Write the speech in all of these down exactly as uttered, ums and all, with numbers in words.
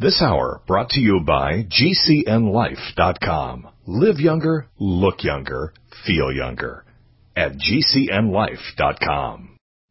This hour brought to you by G C N life dot com. Live younger, look younger, feel younger at G C N life dot com.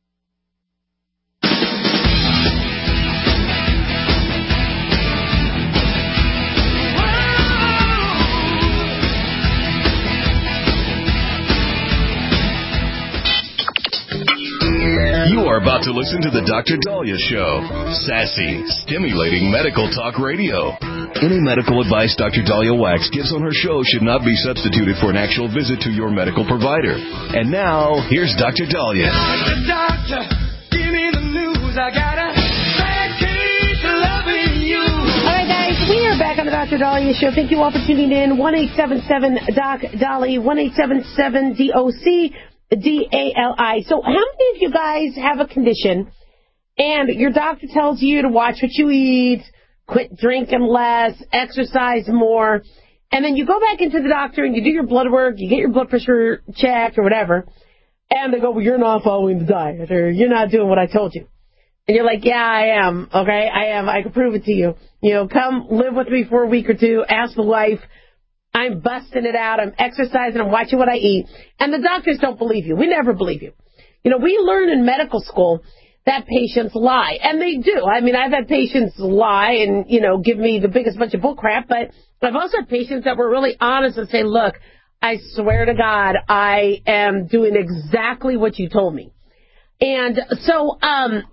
You are about to listen to the Doctor Daliah Show. Sassy, stimulating medical talk radio. Any medical advice Doctor Daliah Wax gives on her show should not be substituted for an actual visit to your medical provider. And now, here's Doctor Daliah. Doctor, give me the news. I got a bad case of loving you. All right, guys, we are back on the Doctor Daliah Show. Thank you all for tuning in. one eight seven seven D O C D A L I, one eight seven seven D O C D A L I. So how many of you guys have a condition and your doctor tells you to watch what you eat, quit drinking less, exercise more, and then you go back into the doctor and you do your blood work, you get your blood pressure checked or whatever, and they go, well, you're not following the diet, or you're not doing what I told you. And you're like, yeah, I am, okay, I am, I can prove it to you. You know, come live with me for a week or two, ask the wife. I'm busting it out. I'm exercising. I'm watching what I eat. And the doctors don't believe you. We never believe you. You know, we learn in medical school that patients lie. And they do. I mean, I've had patients lie and, you know, give me the biggest bunch of bull crap. But I've also had patients that were really honest and say, look, I swear to God, I am doing exactly what you told me. And so um,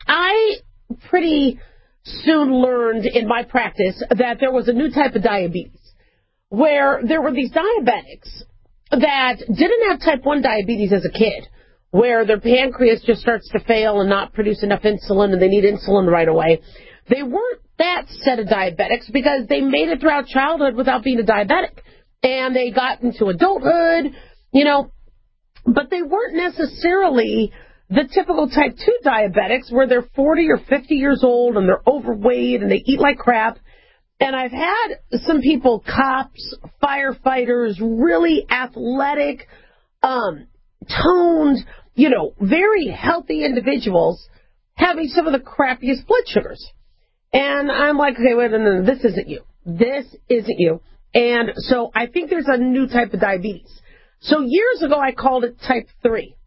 I pretty soon learned in my practice that there was a new type of diabetes, where there were these diabetics that didn't have type one diabetes as a kid, where their pancreas just starts to fail and not produce enough insulin and they need insulin right away. They weren't that set of diabetics because they made it throughout childhood without being a diabetic. And they got into adulthood, you know, but they weren't necessarily the typical type two diabetics where they're forty or fifty years old and they're overweight and they eat like crap. And I've had some people, cops, firefighters, really athletic, um, toned, you know, very healthy individuals having some of the crappiest blood sugars. And I'm like, okay, wait a minute, this isn't you. This isn't you. And so I think there's a new type of diabetes. So years ago, I called it type three.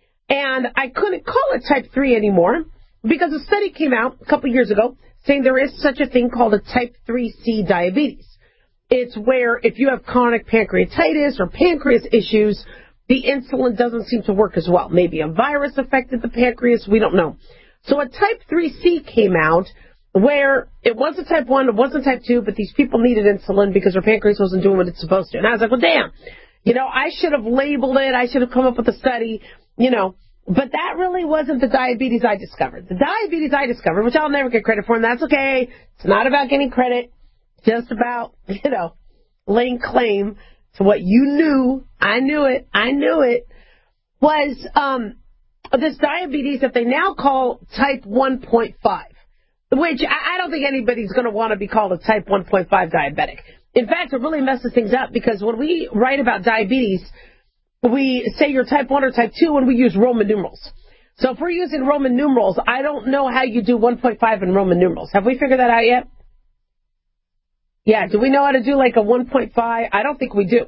And I couldn't call it type three anymore because a study came out a couple years ago saying there is such a thing called a type three C diabetes. It's where if you have chronic pancreatitis or pancreas issues, the insulin doesn't seem to work as well. Maybe a virus affected the pancreas. We don't know. So a type three C came out where it wasn't type one, it wasn't type two, but these people needed insulin because their pancreas wasn't doing what it's supposed to. And I was like, well, damn, you know, I should have labeled it. I should have come up with a study, you know. But that really wasn't the diabetes I discovered. The diabetes I discovered, which I'll never get credit for, and that's okay. It's not about getting credit. Just about, you know, laying claim to what you knew. I knew it. I knew it. Was um, this diabetes that they now call type one point five, which I, I don't think anybody's going to want to be called a type one point five diabetic. In fact, it really messes things up because when we write about diabetes, we say you're type one or type two when we use Roman numerals. So if we're using Roman numerals, I don't know how you do one point five in Roman numerals. Have we figured that out yet? Yeah, do we know how to do like a one point five? I don't think we do.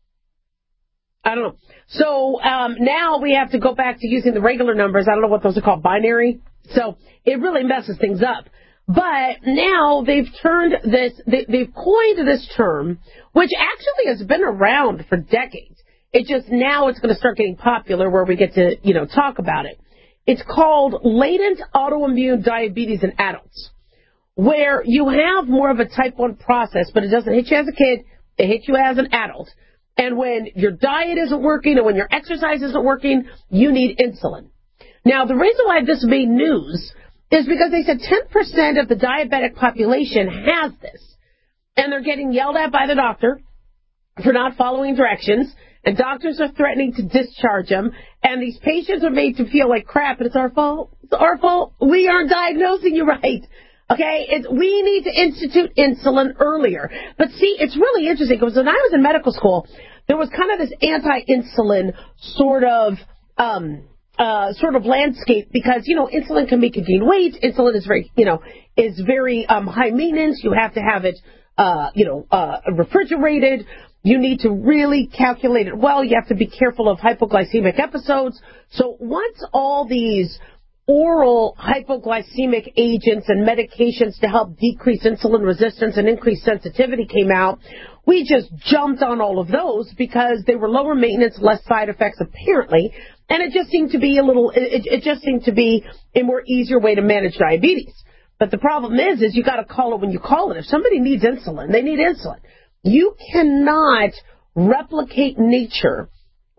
I don't know. So um, now we have to go back to using the regular numbers. I don't know what those are called, binary. So it really messes things up. But now they've turned this, they, they've coined this term, which actually has been around for decades. It just now it's going to start getting popular where we get to, you know, talk about it. It's called latent autoimmune diabetes in adults, where you have more of a type one process, but it doesn't hit you as a kid. It hits you as an adult. And when your diet isn't working and when your exercise isn't working, you need insulin. Now, the reason why this made news is because they said ten percent of the diabetic population has this. And they're getting yelled at by the doctor for not following directions. And doctors are threatening to discharge them. And these patients are made to feel like crap. And it's our fault. It's our fault. We aren't diagnosing you right. Okay? It's, we need to institute insulin earlier. But see, it's really interesting because when I was in medical school, there was kind of this anti-insulin sort of um, uh, sort of landscape because, you know, insulin can make you gain weight. Insulin is very, you know, is very um, high maintenance. You have to have it, uh, you know, uh, refrigerated. You need to really calculate it well. You have to be careful of hypoglycemic episodes. So once all these oral hypoglycemic agents and medications to help decrease insulin resistance and increase sensitivity came out, we just jumped on all of those because they were lower maintenance, less side effects apparently, and it just seemed to be a little, it, it just seemed to be a more easier way to manage diabetes. But the problem is, is you got to call it when you call it. If somebody needs insulin, they need insulin. You cannot replicate nature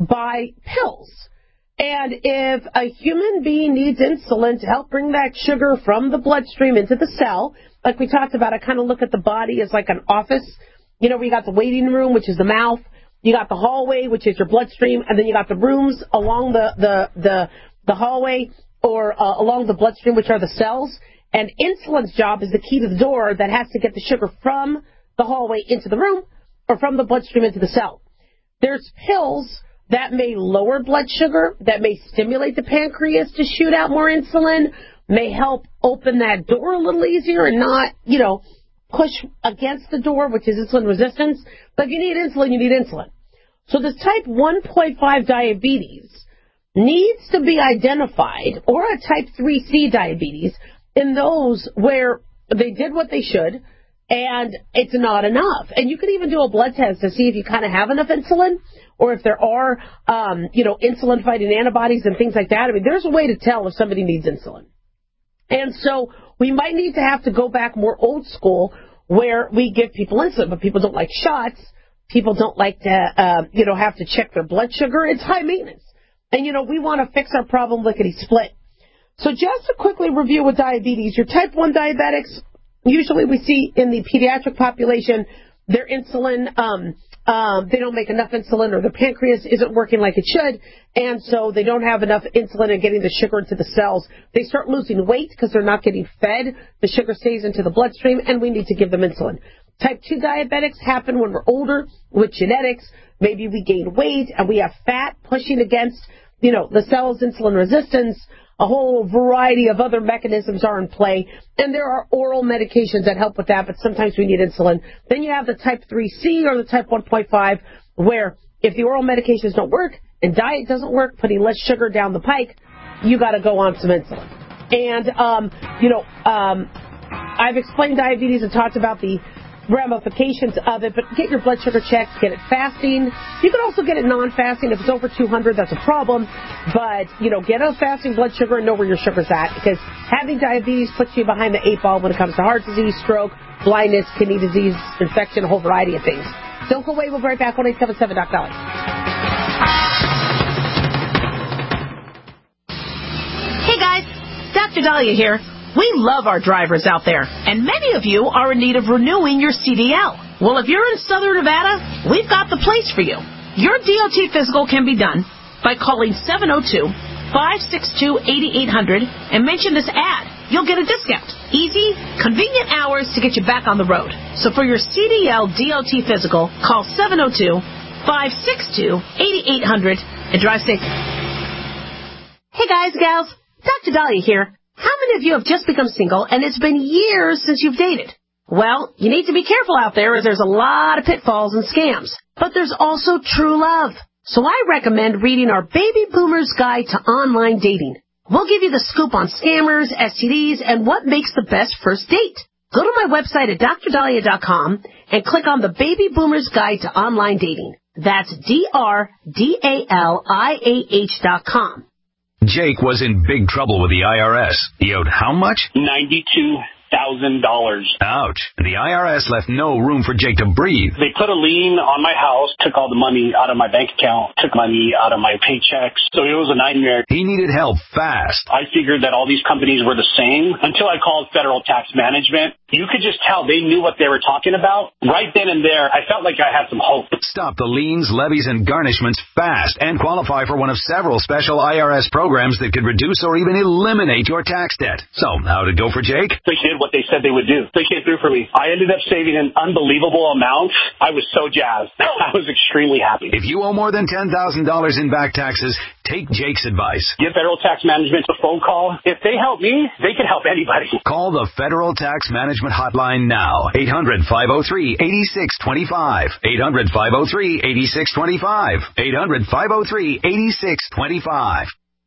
by pills. And if a human being needs insulin to help bring that sugar from the bloodstream into the cell, like we talked about, I kind of look at the body as like an office. You know, we got the waiting room, which is the mouth. You got the hallway, which is your bloodstream, and then you got the rooms along the the the, the hallway or uh, along the bloodstream, which are the cells. And insulin's job is the key to the door that has to get the sugar from the hallway into the room or from the bloodstream into the cell. There's pills that may lower blood sugar, that may stimulate the pancreas to shoot out more insulin, may help open that door a little easier and not, you know, push against the door, which is insulin resistance. But if you need insulin, you need insulin. So this type one point five diabetes needs to be identified, or a type three C diabetes, in those where they did what they should and it's not enough. And you can even do a blood test to see if you kind of have enough insulin or if there are, um, you know, insulin-fighting antibodies and things like that. I mean, there's a way to tell if somebody needs insulin. And so we might need to have to go back more old school where we give people insulin, but people don't like shots. People don't like to, uh, you know, have to check their blood sugar. It's high maintenance. And, you know, we want to fix our problem lickety-split. So just to quickly review with diabetes, your type one diabetics, usually we see in the pediatric population, their insulin, um, um, they don't make enough insulin or their pancreas isn't working like it should, and so they don't have enough insulin and getting the sugar into the cells. They start losing weight because they're not getting fed. The sugar stays into the bloodstream, and we need to give them insulin. Type two diabetics happen when we're older with genetics. Maybe we gain weight and we have fat pushing against, you know, the cell's insulin resistance. A whole variety of other mechanisms are in play, and there are oral medications that help with that, but sometimes we need insulin. Then you have the type three C or the type one point five, where if the oral medications don't work and diet doesn't work, putting less sugar down the pike, you got to go on some insulin. And, um, you know, um, I've explained diabetes and talked about the ramifications of it, but get your blood sugar checked, get it fasting. You can also get it non-fasting. If it's over two hundred, that's a problem. But, you know, get a fasting blood sugar and know where your sugar's at, because having diabetes puts you behind the eight ball when it comes to heart disease, stroke, blindness, kidney disease, infection, a whole variety of things. Don't go away. We'll be right back. one eight seven seven Doc Dolly. Hey, guys. Doctor Dahlia here. We love our drivers out there, and many of you are in need of renewing your C D L. Well, if you're in Southern Nevada, we've got the place for you. Your D O T physical can be done by calling seven oh two, five six two, eight eight hundred and mention this ad. You'll get a discount. Easy, convenient hours to get you back on the road. So for your C D L D O T physical, call seven oh two, five six two, eight eight hundred and drive safe. Hey guys, gals, Doctor Dahlia here. How many of you have just become single and it's been years since you've dated? Well, you need to be careful out there as there's a lot of pitfalls and scams. But there's also true love. So I recommend reading our Baby Boomer's Guide to Online Dating. We'll give you the scoop on scammers, S T Ds, and what makes the best first date. Go to my website at dr dahlia dot com and click on the Baby Boomer's Guide to Online Dating. That's D R D A L I A H dot com. Jake was in big trouble with the I R S. He owed how much? ninety-two thousand dollars. Ouch. The I R S left no room for Jake to breathe. They put a lien on my house, took all the money out of my bank account, took money out of my paychecks. So it was a nightmare. He needed help fast. I figured that all these companies were the same until I called Federal Tax Management. You could just tell they knew what they were talking about. Right then and there, I felt like I had some hope. Stop the liens, levies, and garnishments fast and qualify for one of several special I R S programs that could reduce or even eliminate your tax debt. So, how'd it go for Jake? They did did what they said they would do. They came through for me. I ended up saving an unbelievable amount. I was so jazzed. I was extremely happy. If you owe more than ten thousand dollars in back taxes, take Jake's advice. Give Federal Tax Management a phone call. If they help me, they can help anybody. Call the Federal Tax Management Hotline now. eight hundred, five oh three, eight six two five. eight hundred, five oh three, eight six two five. eight hundred, five oh three, eight six two five.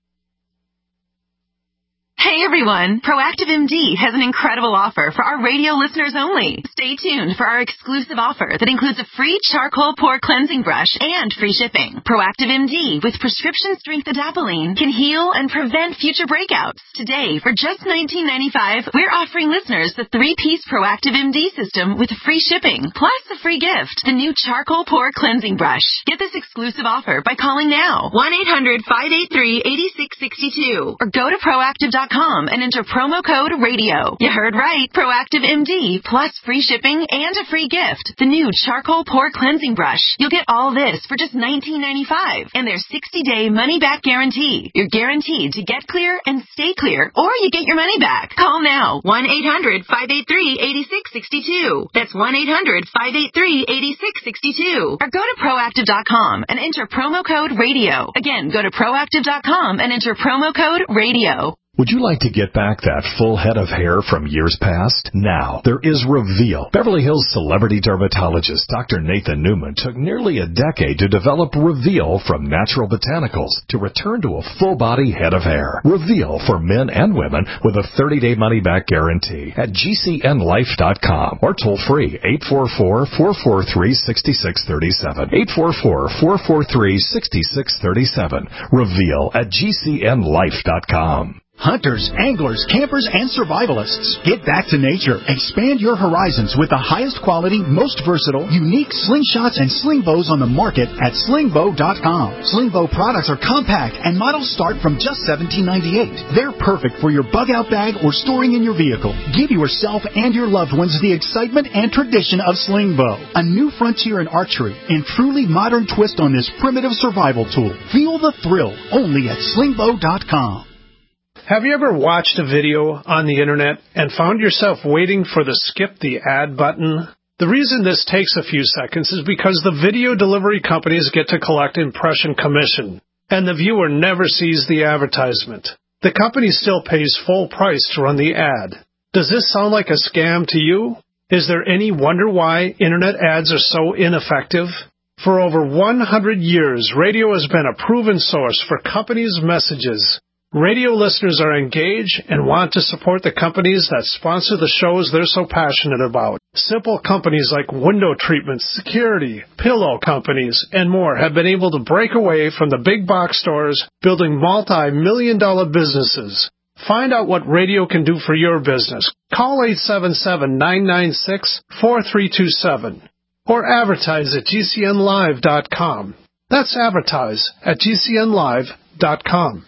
Hey everyone, Proactive M D has an incredible offer for our radio listeners only. Stay tuned for our exclusive offer that includes a free charcoal pore cleansing brush and free shipping. Proactive M D with prescription strength adapalene can heal and prevent future breakouts. Today, for just nineteen ninety-five dollars, we're offering listeners the three-piece Proactive M D system with free shipping, plus a free gift, the new charcoal pore cleansing brush. Get this exclusive offer by calling now, one eight hundred, five eight three, eight six six two, or go to proactive dot com and enter promo code radio. You heard right. Proactive M D plus free shipping and a free gift. The new charcoal pore cleansing brush. You'll get all this for just nineteen ninety-five dollars and their sixty-day money-back guarantee. You're guaranteed to get clear and stay clear, or you get your money back. Call now. one eight hundred, five eight three, eight six six two. That's one eight hundred, five eight three, eight six six two. Or go to proactive dot com and enter promo code radio. Again, go to proactive dot com and enter promo code radio. Would you like to get back that full head of hair from years past? Now, there is Reveal. Beverly Hills celebrity dermatologist Doctor Nathan Newman took nearly a decade to develop Reveal from natural botanicals to return to a full-body head of hair. Reveal for men and women with a thirty-day money-back guarantee at G C N life dot com or toll-free eight four four, four four three, six six three seven. eight four four, four four three, six six three seven. Reveal at G C N life dot com. Hunters, anglers, campers, and survivalists. Get back to nature. Expand your horizons with the highest quality, most versatile, unique slingshots and sling bows on the market at sling bow dot com. Sling bow products are compact and models start from just seventeen ninety-eight. They're perfect for your bug-out bag or storing in your vehicle. Give yourself and your loved ones the excitement and tradition of sling bow. A new frontier in archery and truly modern twist on this primitive survival tool. Feel the thrill only at sling bow dot com. Have you ever watched a video on the internet and found yourself waiting for the skip the ad button? The reason this takes a few seconds is because the video delivery companies get to collect impression commission, and the viewer never sees the advertisement. The company still pays full price to run the ad. Does this sound like a scam to you? Is there any wonder why internet ads are so ineffective? For over one hundred years, radio has been a proven source for companies' messages. Radio listeners are engaged and want to support the companies that sponsor the shows they're so passionate about. Simple companies like window treatments, security, pillow companies, and more have been able to break away from the big box stores, building multi-million dollar businesses. Find out what radio can do for your business. Call eight seven seven, nine nine six, four three two seven or advertise at G C N live dot com. That's advertise at G C N live dot com.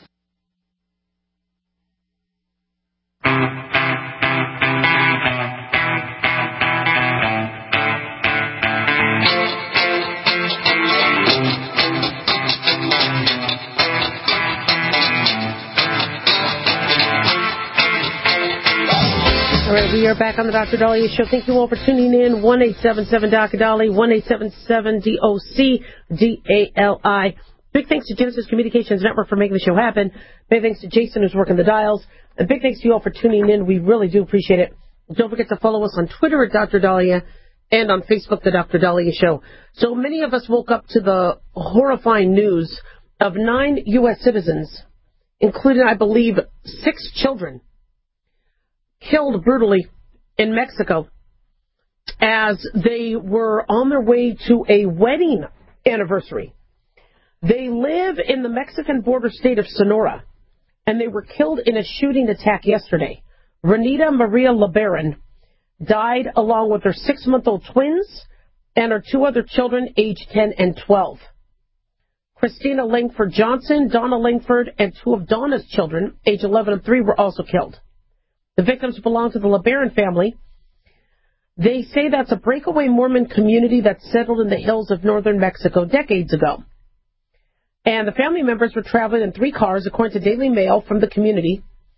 All right, we are back on the Doctor Dahlia Show. Thank you all for tuning in. one eight seven seven D O C D A L I, one eight seven seven D O C D A L I. Big thanks to Genesis Communications Network for making the show happen. Big thanks to Jason who's working the dials. And big thanks to you all for tuning in. We really do appreciate it. Don't forget to follow us on Twitter at Doctor Dahlia and on Facebook, The Doctor Dahlia Show. So many of us woke up to the horrifying news of nine U S citizens, including, I believe, six children, killed brutally in Mexico as they were on their way to a wedding anniversary. They live in the Mexican border state of Sonora, and they were killed in a shooting attack yesterday. Renita Maria LeBaron died along with her six-month-old twins and her two other children, aged ten and twelve. Christina Langford Johnson, Donna Langford, and two of Donna's children, age eleven and three, were also killed. The victims belong to the LeBaron family. They say that's a breakaway Mormon community that settled in the hills of northern Mexico decades ago. And the family members were traveling in three cars, according to Daily Mail, from the community.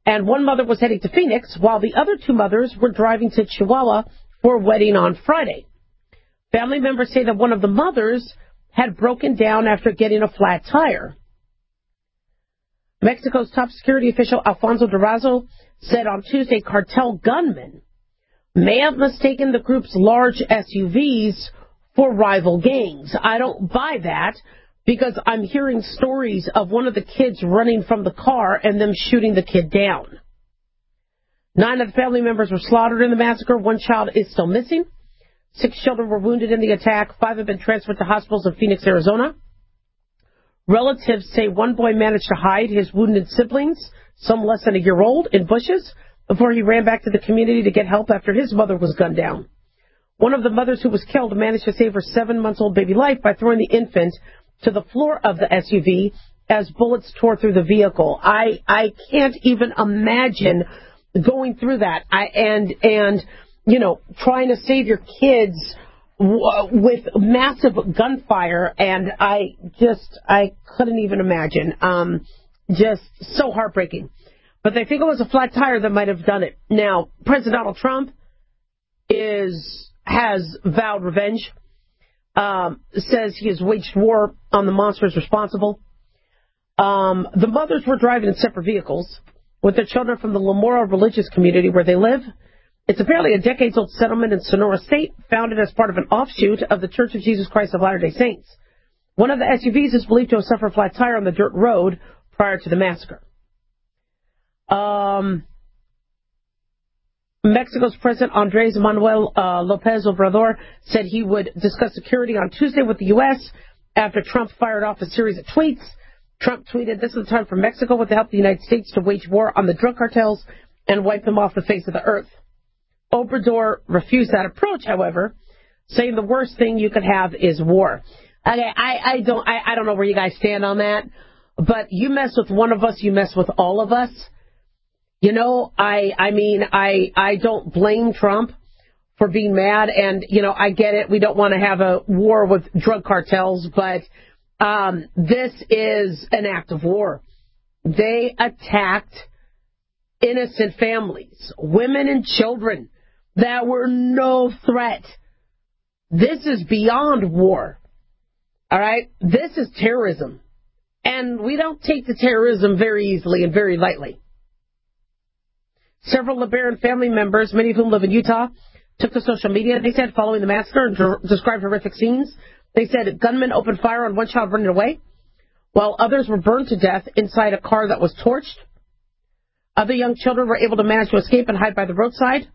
And one mother was heading to Phoenix, while the other two mothers were driving to Chihuahua for a wedding on Friday. Family members say that one of the mothers had broken down after getting a flat tire. Mexico's top security official, Alfonso Durazo, said on Tuesday cartel gunmen may have mistaken the group's large S U Vs for rival gangs. I don't buy that because I'm hearing stories of one of the kids running from the car and them shooting the kid down. Nine of the family members were slaughtered in the massacre. One child is still missing. Six children were wounded in the attack. Five have been transferred to hospitals in Phoenix, Arizona. Relatives say one boy managed to hide his wounded siblings, some less than a year old, in bushes before he ran back to the community to get help after his mother was gunned down. One of the mothers who was killed managed to save her seven-month-old baby life by throwing the infant to the floor of the S U V as bullets tore through the vehicle. I I can't even imagine going through that. I and and you know trying to save your kids w- with massive gunfire, and I just I couldn't even imagine. Um, just so heartbreaking. But they think it was a flat tire that might have done it. Now, President Donald Trump is has vowed revenge. Um, says he has waged war on the monsters responsible. Um, the mothers were driving in separate vehicles with their children from the Lamora religious community where they live. It's apparently a decades-old settlement in Sonora State, founded as part of an offshoot of the Church of Jesus Christ of Latter-day Saints. One of the S U Vs is believed to have suffered a flat tire on the dirt road prior to the massacre. Um... Mexico's President Andrés Manuel uh, López Obrador said he would discuss security on Tuesday with the U S after Trump fired off a series of tweets. Trump tweeted, "This is the time for Mexico with the help of the United States to wage war on the drug cartels and wipe them off the face of the earth." Obrador refused that approach, however, saying the worst thing you could have is war. Okay, I, I don't I, I don't know where you guys stand on that, but you mess with one of us, you mess with all of us. You know, I I mean, I I don't blame Trump for being mad, and, you know, I get it. We don't want to have a war with drug cartels, but um, this is an act of war. They attacked innocent families, women and children that were no threat. This is beyond war. All right? This is terrorism. And we don't take the terrorism very easily and very lightly. Several LeBaron family members, many of whom live in Utah, took to social media, they said, following the massacre and de- described horrific scenes. They said gunmen opened fire on one child running away, while others were burned to death inside a car that was torched. Other young children were able to manage to escape and hide by the roadside.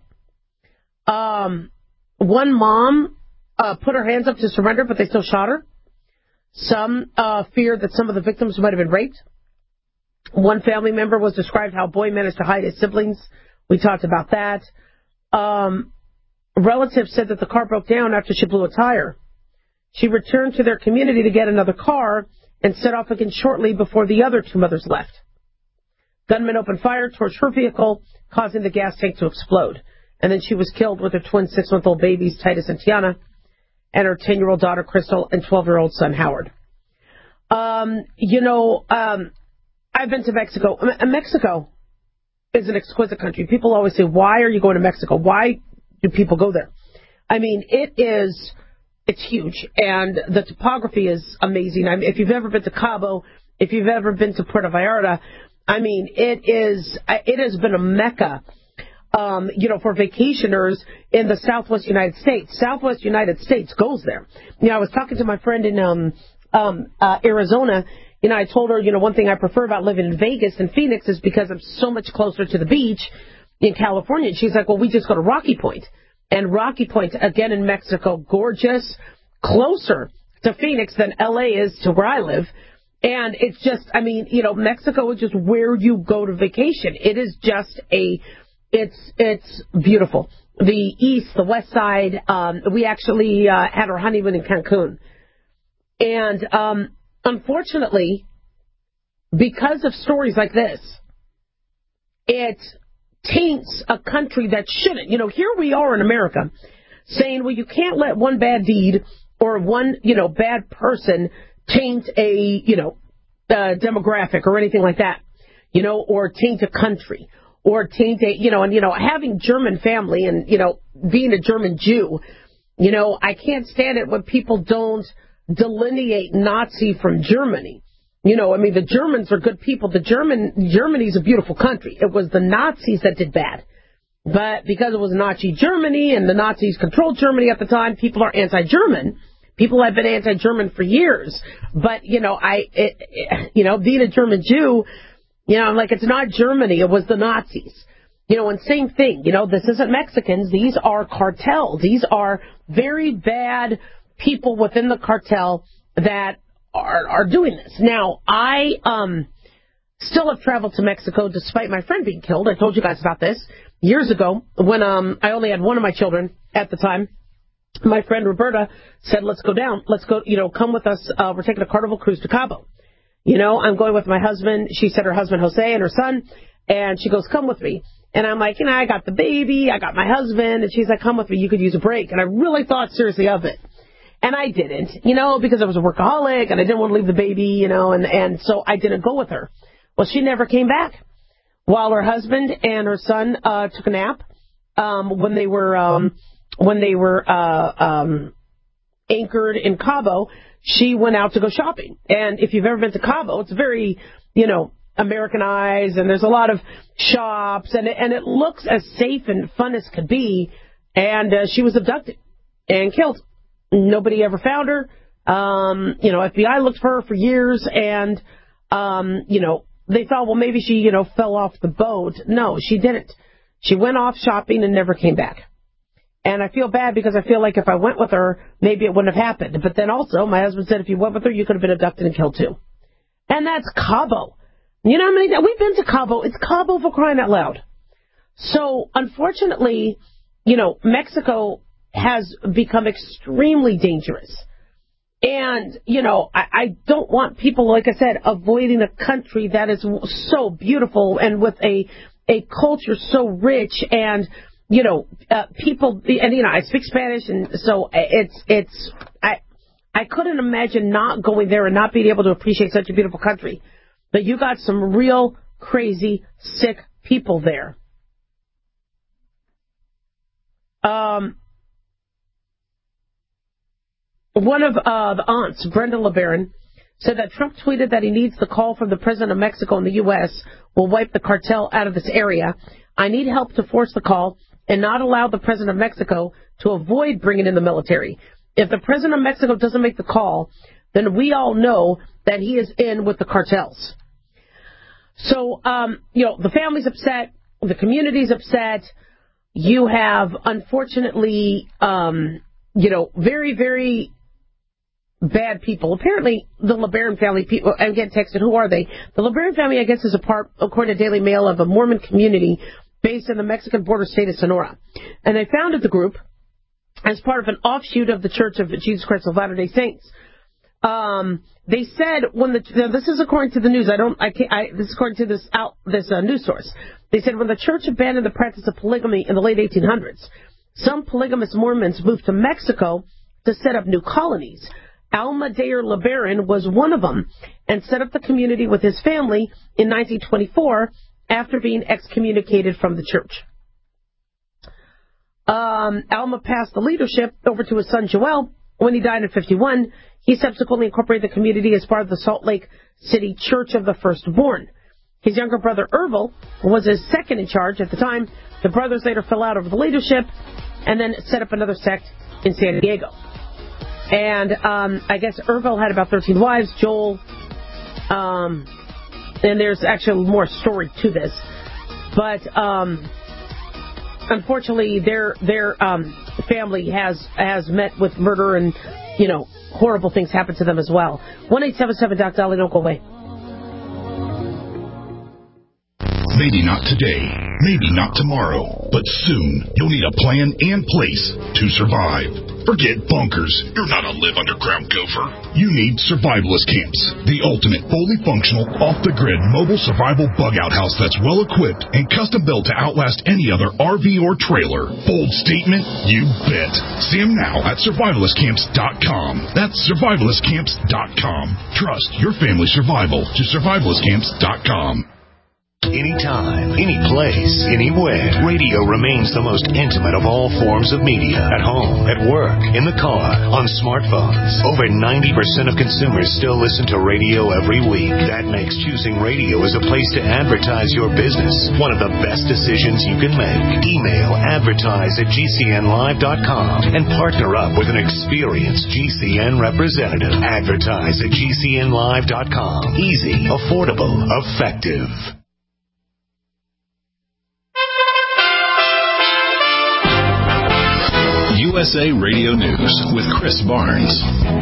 Um, one mom uh, put her hands up to surrender, but they still shot her. Some uh, feared that some of the victims might have been raped. One family member was described how a boy managed to hide his siblings. We talked about that. Um, relatives said that the car broke down after she blew a tire. She returned to their community to get another car and set off again shortly before the other two mothers left. Gunmen opened fire towards her vehicle, causing the gas tank to explode. And then she was killed with her twin six-month-old babies, Titus and Tiana, and her ten-year-old daughter, Crystal, and twelve-year-old son, Howard. Um, you know, um, I've been to Mexico. Mexico is an exquisite country. People always say, why are you going to Mexico? Why do people go there? I mean, it is, it's huge, and the topography is amazing. I mean, if you've ever been to Cabo, if you've ever been to Puerto Vallarta, I mean, it is, it has been a mecca, um, you know, for vacationers in the Southwest United States. Southwest United States goes there. You know, I was talking to my friend in um, um, uh, Arizona. You know, I told her, you know, one thing I prefer about living in Vegas and Phoenix is because I'm so much closer to the beach in California. And she's like, well, we just go to Rocky Point. And Rocky Point, again in Mexico, gorgeous, closer to Phoenix than L A is to where I live. And it's just, I mean, you know, Mexico is just where you go to vacation. It is just a, it's, it's beautiful. The east, the west side, um, we actually uh, had our honeymoon in Cancun. And, um, unfortunately, because of stories like this, it taints a country that shouldn't. You know, here we are in America saying, well, you can't let one bad deed or one, you know, bad person taint a, you know, uh, demographic or anything like that, you know, or taint a country. or tainted, you know, and, you know, having German family and, you know, being a German Jew, you know, I can't stand it when people don't delineate Nazi from Germany. You know, I mean, the Germans are good people. The German, Germany's a beautiful country. It was the Nazis that did bad. But because it was Nazi Germany and the Nazis controlled Germany at the time, people are anti-German. People have been anti-German for years. But, you know, I, it, it, you know, being a German Jew, you know, I'm like, it's not Germany. It was the Nazis. You know, and same thing. You know, this isn't Mexicans. These are cartels. These are very bad people within the cartel that are, are doing this. Now, I um still have traveled to Mexico despite my friend being killed. I told you guys about this years ago when um I only had one of my children at the time. My friend Roberta said, let's go down. Let's go, you know, come with us. Uh, we're taking a Carnival cruise to Cabo. You know, I'm going with my husband. She said her husband, Jose, and her son. And she goes, come with me. And I'm like, you know, I got the baby. I got my husband. And she's like, come with me. You could use a break. And I really thought seriously of it. And I didn't, you know, because I was a workaholic and I didn't want to leave the baby, you know, and, and so I didn't go with her. Well, she never came back. While her husband and her son uh, took a nap um, when they were um, when they were uh, um, anchored in Cabo, she went out to go shopping. And if you've ever been to Cabo, it's very, you know, Americanized, and there's a lot of shops, and it, and it looks as safe and fun as could be. And uh, she was abducted and killed. Nobody ever found her. Um, you know, F B I looked for her for years, and, um, you know, they thought, well, maybe she, you know, fell off the boat. No, she didn't. She went off shopping and never came back. And I feel bad because I feel like if I went with her, maybe it wouldn't have happened. But then also, my husband said if you went with her, you could have been abducted and killed too. And that's Cabo. You know how many? We've been to Cabo. It's Cabo for crying out loud. So, unfortunately, you know, Mexico has become extremely dangerous. And, you know, I, I don't want people, like I said, avoiding a country that is so beautiful and with a a culture so rich and, you know, uh, people, and, you know, I speak Spanish, and so it's, it's, I, I couldn't imagine not going there and not being able to appreciate such a beautiful country. But you got some real crazy, sick people there. Um, one of uh, the aunts, Brenda LeBaron, said that Trump tweeted that he needs the call from the president of Mexico and the U S will wipe the cartel out of this area. I need help to force the call and not allow the president of Mexico to avoid bringing in the military. If the president of Mexico doesn't make the call, then we all know that he is in with the cartels. So, um, you know, the family's upset. The community's upset. You have, unfortunately, um, you know, very, very bad people. Apparently, the LeBaron family, people, I'm getting texted, who are they? The LeBaron family, I guess, is a part, according to Daily Mail, of a Mormon community based in the Mexican border state of Sonora. And they founded the group as part of an offshoot of the Church of Jesus Christ of Latter-day Saints. Um, they said when the, this is according to the news, I don't, I can't, I, this is according to this out, this uh, news source. They said when the church abandoned the practice of polygamy in the late eighteen hundreds, some polygamous Mormons moved to Mexico to set up new colonies. Alma Dayer LeBaron was one of them and set up the community with his family in nineteen twenty-four after being excommunicated from the church. Um, Alma passed the leadership over to his son Joel. When he died in fifty-one, he subsequently incorporated the community as part of the Salt Lake City Church of the Firstborn. His younger brother, Ervil, was his second in charge at the time. The brothers later fell out over the leadership and then set up another sect in San Diego. And um, I guess Ervil had about thirteen wives, Joel, um, and there's actually more story to this. But um, unfortunately, their their um, family has has met with murder and, you know, horrible things happen to them as well. one eight seven seven Doc Dolly, don't go away. Maybe not today, maybe not tomorrow, but soon you'll need a plan and place to survive. Forget bunkers. You're not a live underground gopher. You need survivalist camps, the ultimate fully functional, off-the-grid mobile survival bug-out house that's well-equipped and custom-built to outlast any other R V or trailer. Bold statement? You bet. See them now at survivalist camps dot com. That's survivalist camps dot com. Trust your family's survival to survivalist camps dot com. Anytime, any place, anywhere, radio remains the most intimate of all forms of media. At home, at work, in the car, on smartphones. Over ninety percent of consumers still listen to radio every week. That makes choosing radio as a place to advertise your business one of the best decisions you can make. Email advertise at G C N live dot com and partner up with an experienced G C N representative. Advertise at G C N live dot com. Easy, affordable, effective. U S A Radio News with Chris Barnes.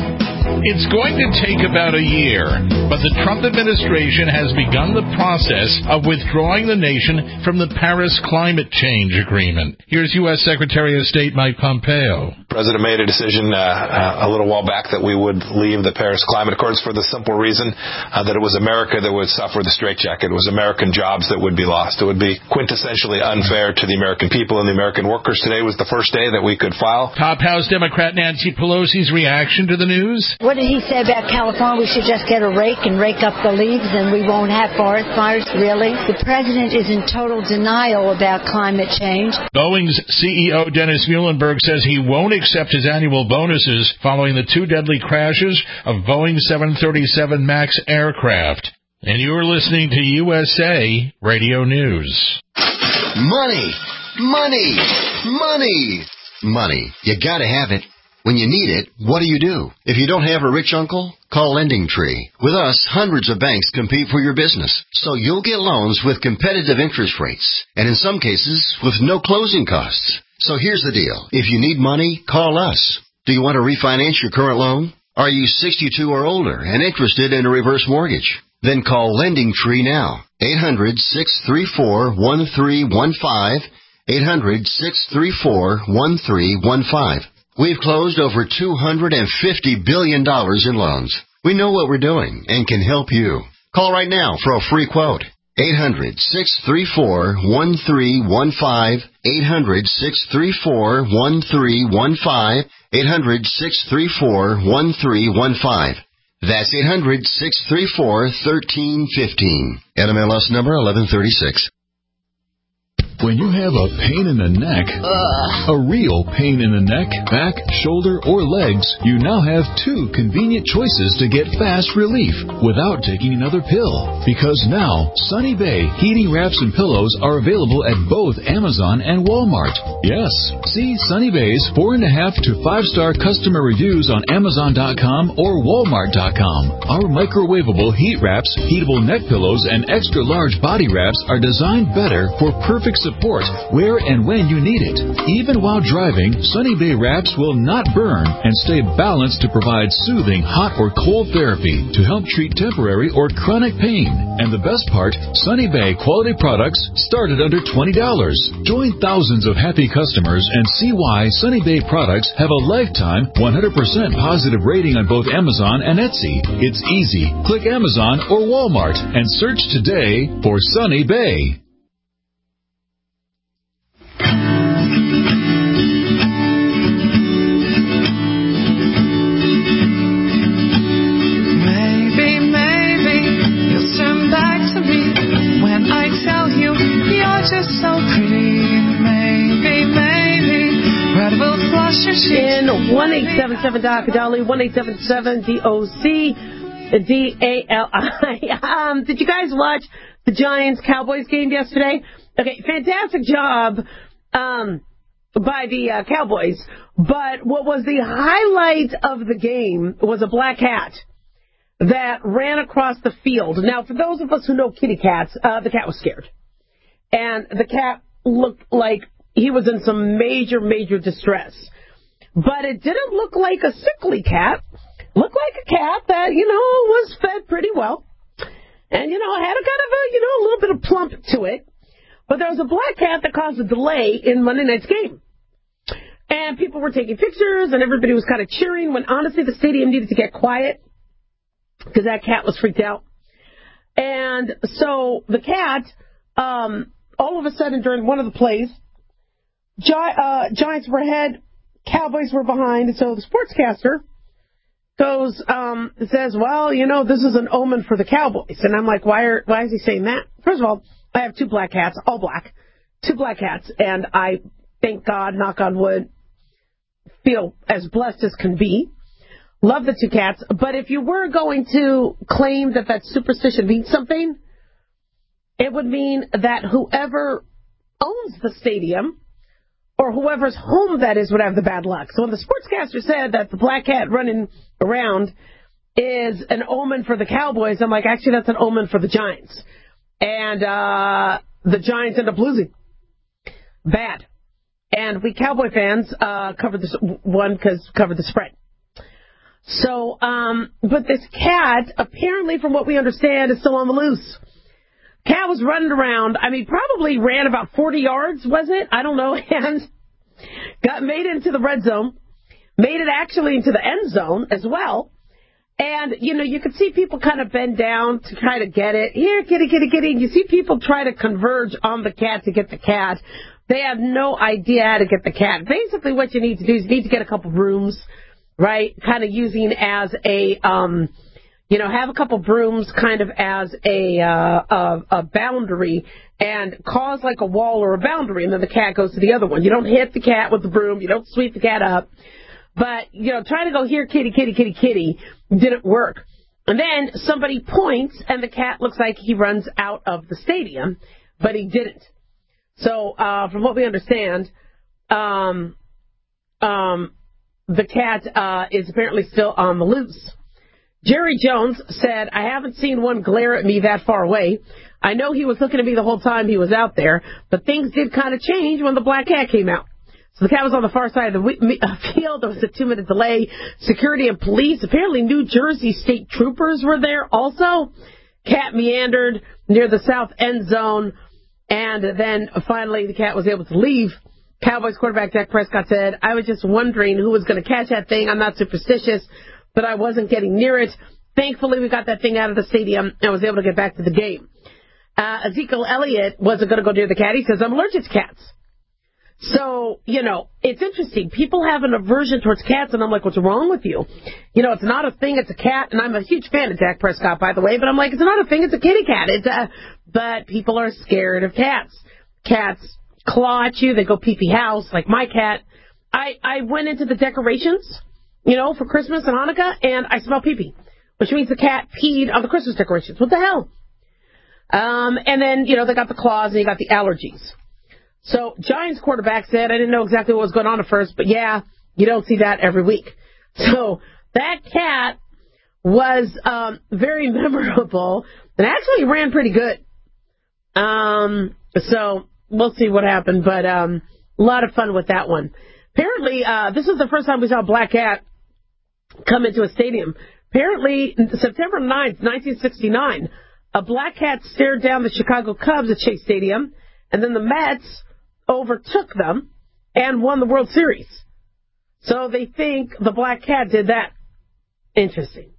It's going to take about a year, but the Trump administration has begun the process of withdrawing the nation from the Paris Climate Change Agreement. Here's U S Secretary of State Mike Pompeo. The President made a decision uh, a little while back that we would leave the Paris Climate Accords for the simple reason uh, that it was America that would suffer the straitjacket. It was American jobs that would be lost. It would be quintessentially unfair to the American people and the American workers. Today was the first day that we could file. Top House Democrat Nancy Pelosi's reaction to the news. What did he say about California? We should just get a rake and rake up the leaves and we won't have forest fires? Really? The president is in total denial about climate change. Boeing's C E O Dennis Muhlenberg says he won't accept his annual bonuses following the two deadly crashes of Boeing seven thirty-seven MAX aircraft. And you're listening to U S A Radio News. Money! Money! Money! Money. You gotta have it. When you need it, what do you do? If you don't have a rich uncle, call LendingTree. With us, hundreds of banks compete for your business, so you'll get loans with competitive interest rates, and in some cases, with no closing costs. So here's the deal. If you need money, call us. Do you want to refinance your current loan? Are you sixty-two or older and interested in a reverse mortgage? Then call LendingTree now. eight hundred, six three four, one three one five. eight hundred, six three four, one three one five. We've closed over two hundred fifty billion dollars in loans. We know what we're doing and can help you. Call right now for a free quote. eight hundred, six three four, one three one five. eight hundred, six three four, one three one five. eight hundred, six three four, one three one five. That's eight hundred, six three four, one three one five. N M L S number eleven thirty-six. When you have a pain in the neck, Ugh. a real pain in the neck, back, shoulder, or legs, you now have two convenient choices to get fast relief without taking another pill. Because now, Sunny Bay heating wraps and pillows are available at both Amazon and Walmart. Yes, see Sunny Bay's four and a half to five star customer reviews on Amazon dot com or Walmart dot com. Our microwavable heat wraps, heatable neck pillows, and extra large body wraps are designed better for perfect support where and when you need it. Even while driving, Sunny Bay wraps will not burn and stay balanced to provide soothing hot or cold therapy to help treat temporary or chronic pain. And the best part, Sunny Bay quality products start at under twenty dollars. Join thousands of happy customers and see why Sunny Bay products have a lifetime one hundred percent positive rating on both Amazon and Etsy. It's easy. Click Amazon or Walmart and search today for Sunny Bay. Maybe, maybe you'll turn back to me when I tell you you're just so pretty. Maybe, maybe red will flush your sheets. In one eight seven seven Doc Dolly, one eight seven seven D O C D A L I. Um, did you guys watch the Giants-Cowboys game yesterday? Okay, fantastic job um, by the uh, Cowboys. But what was the highlight of the game was a black cat that ran across the field. Now, for those of us who know kitty cats, uh, the cat was scared. And the cat looked like he was in some major, major distress. But it didn't look like a sickly cat. It looked like a cat that, you know, was fed pretty well. And, you know, had a kind of a, you know, a little bit of plump to it. But there was a black cat that caused a delay in Monday night's game. And people were taking pictures, and everybody was kind of cheering when, honestly, the stadium needed to get quiet because that cat was freaked out. And so the cat, um, all of a sudden during one of the plays, Gi- uh, Giants were ahead, Cowboys were behind. So the sportscaster goes, um, says, well, you know, this is an omen for the Cowboys. And I'm like, why are, why is he saying that? First of all, I have two black cats, all black, two black cats, and I, thank God, knock on wood, feel as blessed as can be. Love the two cats. But if you were going to claim that that superstition means something, it would mean that whoever owns the stadium or whoever's home that is would have the bad luck. So when the sportscaster said that the black cat running around is an omen for the Cowboys, I'm like, actually, that's an omen for the Giants. And uh, the Giants end up losing. Bad. And we Cowboy fans uh, covered this one because covered the spread. So, um, but this cat, apparently, from what we understand, is still on the loose. Cat was running around. I mean, probably ran about forty yards, was it? I don't know. And got made into the red zone. Made it actually into the end zone as well. And, you know, you could see people kind of bend down to try to get it. Here, kitty, kitty, kitty. And you see people try to converge on the cat to get the cat. They have no idea how to get the cat. Basically, what you need to do is you need to get a couple brooms, right? Kind of using as a, um, you know, have a couple brooms kind of as a, uh, a, a boundary and cause like a wall or a boundary, and then the cat goes to the other one. You don't hit the cat with the broom. You don't sweep the cat up. But, you know, trying to go here, kitty, kitty, kitty, kitty, didn't work. And then somebody points, and the cat looks like he runs out of the stadium, but he didn't. So, uh, from what we understand, um, um, the cat uh, is apparently still on the loose. Jerry Jones said, I haven't seen one glare at me that far away. I know he was looking at me the whole time he was out there, but things did kind of change when the black cat came out. So the cat was on the far side of the field. There was a two-minute delay. Security and police, apparently New Jersey state troopers were there also. Cat meandered near the south end zone, and then finally the cat was able to leave. Cowboys quarterback Dak Prescott said, I was just wondering who was going to catch that thing. I'm not superstitious, but I wasn't getting near it. Thankfully, we got that thing out of the stadium and was able to get back to the game. Uh, Ezekiel Elliott wasn't going to go near the cat. He says, I'm allergic to cats. So, you know, it's interesting. People have an aversion towards cats, and I'm like, what's wrong with you? You know, it's not a thing, it's a cat. And I'm a huge fan of Dak Prescott, by the way, but I'm like, it's not a thing, it's a kitty cat. It's a, but people are scared of cats. Cats claw at you, they go pee-pee house, like my cat. I, I went into the decorations, you know, for Christmas and Hanukkah, and I smell pee-pee, which means the cat peed on the Christmas decorations. What the hell? Um, and then, you know, they got the claws and you got the allergies. So Giants quarterback said, I didn't know exactly what was going on at first, but yeah, you don't see that every week. So that cat was um, very memorable and actually ran pretty good. Um, so we'll see what happened, but um, a lot of fun with that one. Apparently, uh, this is the first time we saw a black cat come into a stadium. Apparently, September ninth, nineteen sixty-nine, a black cat stared down the Chicago Cubs at Chase Stadium, and then the Mets overtook them and won the World Series. So they think the black cat did that. Interesting.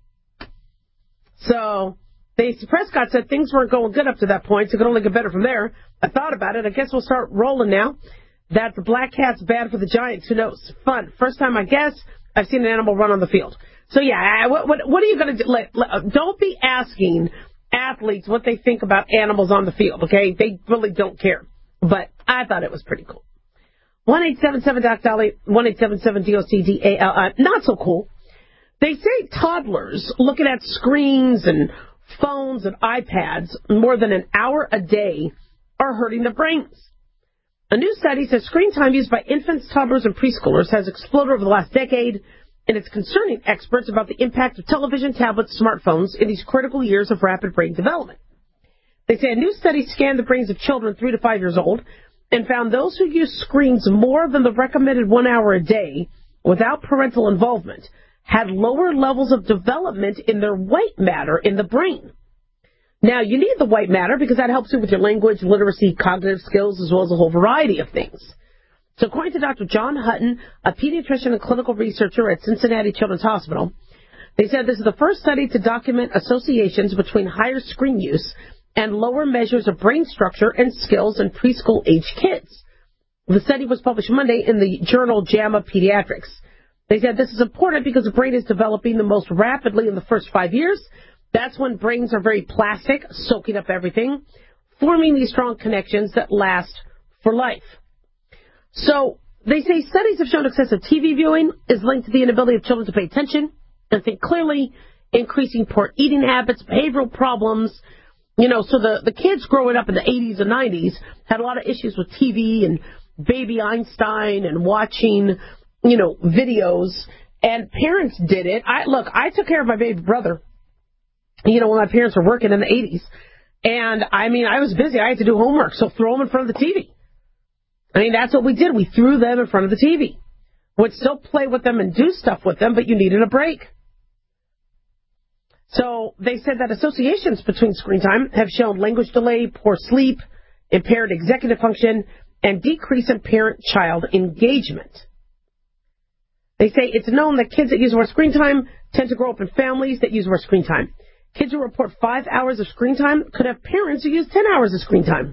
So they, Prescott said things weren't going good up to that point, so it could only get better from there. I thought about it. I guess we'll start rolling now. That the black cat's bad for the Giants. Who knows? Fun. First time, I guess, I've seen an animal run on the field. So, yeah, what, what, what are you going to do? Let, let, don't be asking athletes what they think about animals on the field, okay? They really don't care. But I thought it was pretty cool. one eight seven seven Doc Dolly, one eight seven seven D O C D A L I. Not so cool. They say toddlers looking at screens and phones and iPads more than an hour a day are hurting their brains. A new study says screen time used by infants, toddlers, and preschoolers has exploded over the last decade, and it's concerning experts about the impact of television, tablets, smartphones in these critical years of rapid brain development. They say a new study scanned the brains of children three to five years old and found those who use screens more than the recommended one hour a day without parental involvement had lower levels of development in their white matter in the brain. Now, you need the white matter because that helps you with your language, literacy, cognitive skills, as well as a whole variety of things. So according to Doctor John Hutton, a pediatrician and clinical researcher at Cincinnati Children's Hospital, they said this is the first study to document associations between higher screen use and lower measures of brain structure and skills in preschool-age kids. The study was published Monday in the journal JAMA Pediatrics. They said this is important because the brain is developing the most rapidly in the first five years. That's when brains are very plastic, soaking up everything. forming these strong connections that last for life. So they say studies have shown excessive T V viewing is linked to the inability of children to pay attention and think clearly, increasing poor eating habits, behavioral problems. You know, so the, the kids growing up in the eighties and nineties had a lot of issues with T V and Baby Einstein and watching, you know, videos. And parents did it. I Look, I took care of my baby brother, you know, when my parents were working in the eighties. And, I mean, I was busy. I had to do homework, so throw them in front of the T V. I mean, that's what we did. We threw them in front of the T V. Would still play with them and do stuff with them, but you needed a break. So they said that associations between screen time have shown language delay, poor sleep, impaired executive function, and decrease in parent-child engagement. They say it's known that kids that use more screen time tend to grow up in families that use more screen time. Kids who report five hours of screen time could have parents who use ten hours of screen time.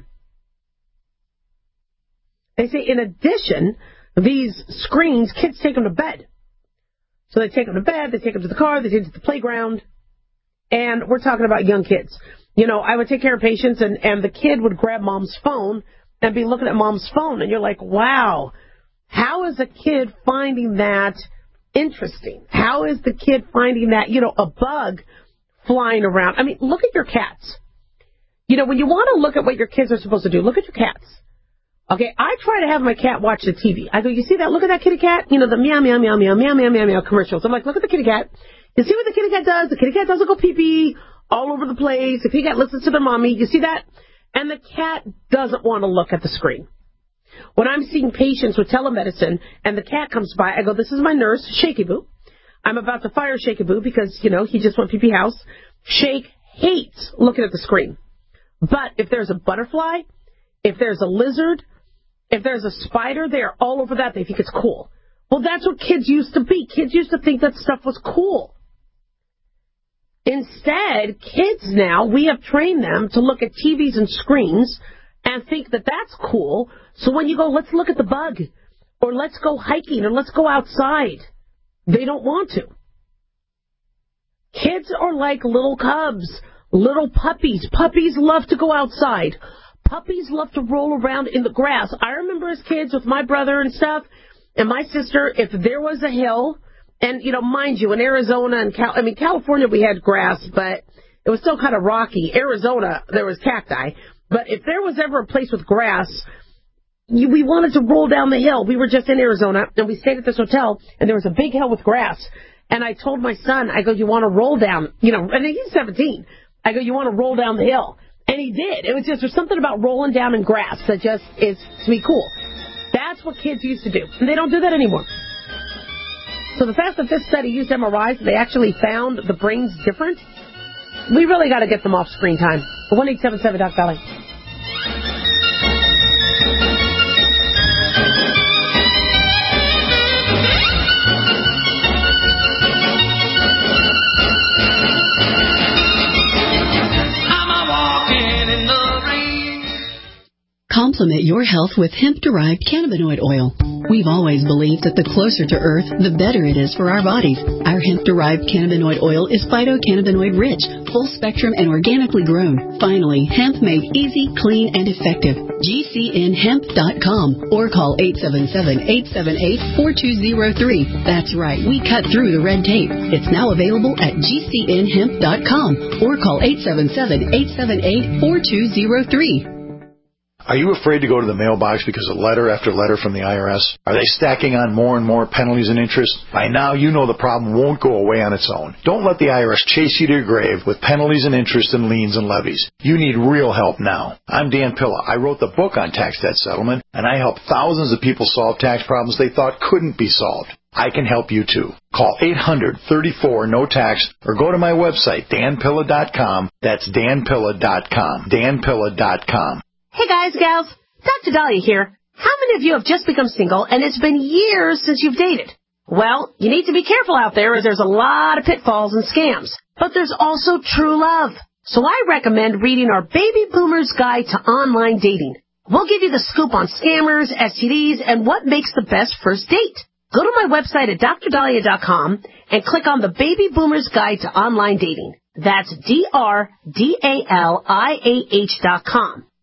They say, in addition, these screens, kids take them to bed. So they take them to bed, they take them to the car, they take them to the playground. And we're talking about young kids. You know, I would take care of patients, and, and the kid would grab mom's phone and be looking at mom's phone. And you're like, wow, how is a kid finding that interesting? How is the kid finding that, you know, a bug flying around? I mean, look at your cats. You know, when you want to look at what your kids are supposed to do, look at your cats. Okay, I try to have my cat watch the T V. I go, you see that? Look at that kitty cat. You know, the meow, meow, meow, meow, meow, meow, meow, meow commercials. I'm like, look at the kitty cat. You see what the kitty cat does? The kitty cat doesn't go pee-pee all over the place. The kitty cat listens to their mommy. You see that? And the cat doesn't want to look at the screen. When I'm seeing patients with telemedicine and the cat comes by, I go, this is my nurse, Shaky Boo. I'm about to fire Shaky Boo because, you know, he just went pee-pee house. Shake hates looking at the screen. But if there's a butterfly, if there's a lizard, if there's a spider, they are all over that. They think it's cool. Well, that's what kids used to be. Kids used to think that stuff was cool. Instead, kids now, we have trained them to look at T Vs and screens and think that that's cool. So when you go, let's look at the bug, or let's go hiking, or let's go outside, they don't want to. Kids are like little cubs, little puppies. Puppies love to go outside. Puppies love to roll around in the grass. I remember as kids with my brother and stuff, and my sister, if there was a hill, and, you know, mind you, in Arizona and Cal- I mean, California we had grass, but it was still kind of rocky. Arizona, there was cacti. But if there was ever a place with grass, you, we wanted to roll down the hill. We were just in Arizona, and we stayed at this hotel, and there was a big hill with grass. And I told my son, I go, you want to roll down, you know, and he's seventeen. I go, you want to roll down the hill? And he did. It was just, there's something about rolling down in grass that just is, to me, cool. That's what kids used to do. And they don't do that anymore. So the fact that this study used M R Is, they actually found the brain's different, we really got to get them off screen time. one eight seven seven Doc Dolly. Complement your health with hemp-derived cannabinoid oil. We've always believed that the closer to Earth, the better it is for our bodies. Our hemp-derived cannabinoid oil is phytocannabinoid-rich, full-spectrum, and organically grown. Finally, hemp made easy, clean, and effective. G C N hemp dot com or call eight seven seven, eight seven eight, four two zero three. That's right, we cut through the red tape. It's now available at G C N hemp dot com or call eight seven seven, eight seven eight, four two zero three. Are you afraid to go to the mailbox because of letter after letter from the I R S? Are they stacking on more and more penalties and interest? By now, you know the problem won't go away on its own. Don't let the I R S chase you to your grave with penalties and interest and liens and levies. You need real help now. I'm Dan Pilla. I wrote the book on tax debt settlement, and I help thousands of people solve tax problems they thought couldn't be solved. I can help you too. Call eight hundred, thirty-four, no tax or go to my website, dan pilla dot com. That's dan pilla dot com. dan pilla dot com. Hey guys, gals, Doctor Dahlia here. How many of you have just become single and it's been years since you've dated? Well, you need to be careful out there as there's a lot of pitfalls and scams. But there's also true love. So I recommend reading our Baby Boomer's Guide to Online Dating. We'll give you the scoop on scammers, S T Ds, and what makes the best first date. Go to my website at dr dahlia dot com and click on the Baby Boomer's Guide to Online Dating. That's D R D A L I A H dot com.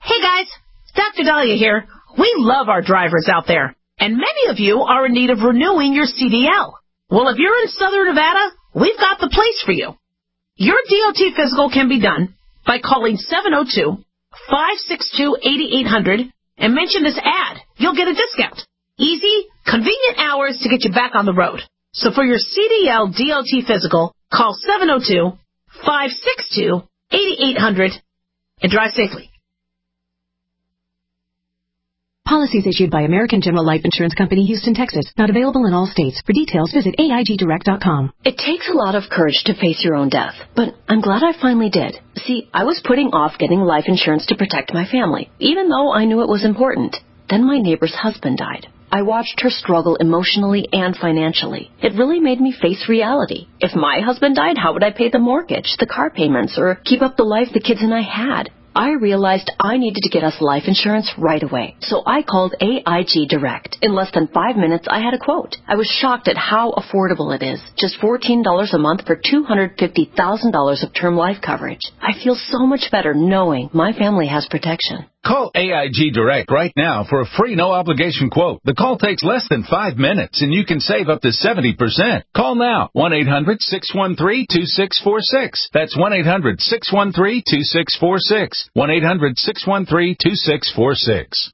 Hey guys, Doctor Dahlia here. We love our drivers out there, and many of you are in need of renewing your C D L. Well, if you're in Southern Nevada, we've got the place for you. Your D O T physical can be done by calling seven oh two, five six two, eight eight hundred and mention this ad. You'll get a discount. Easy, convenient hours to get you back on the road. So for your C D L D O T physical, call seven oh two, five six two, eight eight hundred and drive safely. Policies issued by American General Life Insurance Company, Houston, Texas. Not available in all states. For details, visit A I G direct dot com. It takes a lot of courage to face your own death, but I'm glad I finally did. See, I was putting off getting life insurance to protect my family, even though I knew it was important. Then my neighbor's husband died. I watched her struggle emotionally and financially. It really made me face reality. If my husband died, how would I pay the mortgage, the car payments, or keep up the life the kids and I had? I realized I needed to get us life insurance right away. So I called A I G Direct. In less than five minutes, I had a quote. I was shocked at how affordable it is. Just fourteen dollars a month for two hundred fifty thousand dollars of term life coverage. I feel so much better knowing my family has protection. Call A I G Direct right now for a free no-obligation quote. The call takes less than five minutes, and you can save up to seventy percent. Call now, one eight hundred, six one three, two six four six. That's one eight hundred, six one three, two six four six. one eight hundred, six one three, two six four six.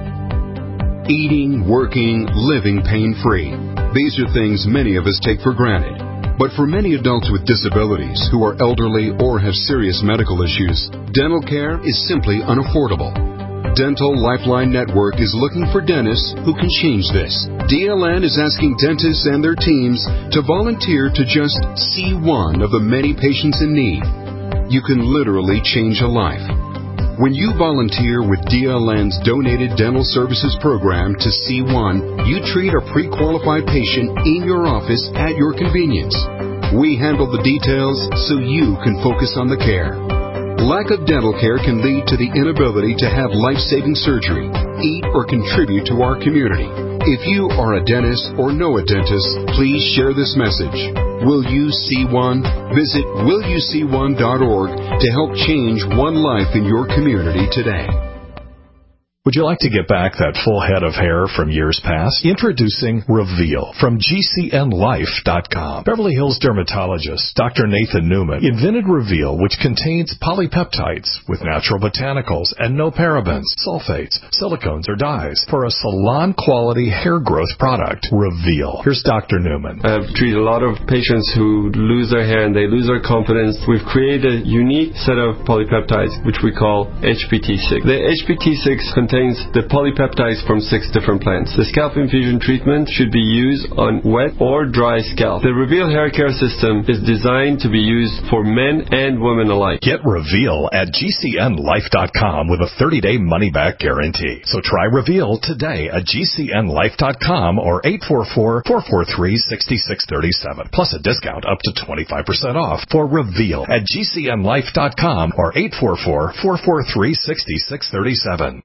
Eating, working, living pain-free. These are things many of us take for granted. But for many adults with disabilities who are elderly or have serious medical issues, dental care is simply unaffordable. Dental Lifeline Network is looking for dentists who can change this. D L N is asking dentists and their teams to volunteer to just see one of the many patients in need. You can literally change a life. When you volunteer with D L N's Donated Dental Services Program to C one, you treat a pre-qualified patient in your office at your convenience. We handle the details so you can focus on the care. Lack of dental care can lead to the inability to have life-saving surgery, eat, or contribute to our community. If you are a dentist or know a dentist, please share this message. Will you see one? Visit will you see one dot org to help change one life in your community today. Would you like to get back that full head of hair from years past? Introducing Reveal from G C N life dot com. Beverly Hills dermatologist Doctor Nathan Newman invented Reveal, which contains polypeptides with natural botanicals and no parabens, sulfates, silicones, or dyes for a salon-quality hair growth product. Reveal. Here's Doctor Newman. I've treated a lot of patients who lose their hair and they lose their confidence. We've created a unique set of polypeptides, which we call H P T six. The H P T six contains the polypeptides from six different plants. The scalp infusion treatment should be used on wet or dry scalp. The Reveal hair care system is designed to be used for men and women alike. Get Reveal at G C N life dot com with a thirty-day money-back guarantee. So try Reveal today at G C N life dot com or eight four four, four four three, six six three seven. Plus a discount up to twenty-five percent off for Reveal at G C N life dot com or eight four four, four four three, six six three seven.